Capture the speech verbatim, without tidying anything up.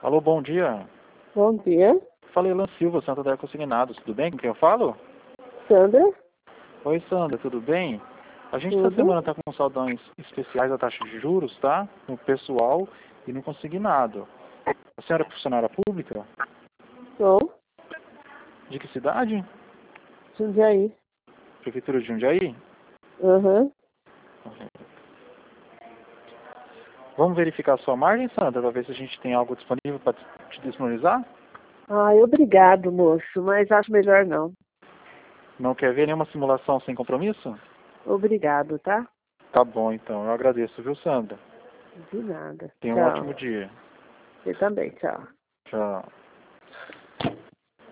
Alô, bom dia. Bom dia. Falei, Lan Silva, Santander Consignados. Tudo bem? Com quem eu falo? Sandra? Oi, Sandra, tudo bem? A gente essa Tudo? semana está com saldões especiais da taxa de juros, tá? No pessoal e no consignado. A senhora é funcionária pública? Sou. De que cidade? Jundiaí. Prefeitura de Jundiaí? Aham. Vamos verificar a sua margem, Sandra, para ver se a gente tem algo disponível para te disponibilizar? Ai, obrigado, moço, mas acho melhor não. Não quer ver nenhuma simulação sem compromisso? Obrigado, tá? Tá bom, então. Eu agradeço, viu, Sandra? De nada. Tenha um Tchau. ótimo dia. Você também, tchau. Tchau.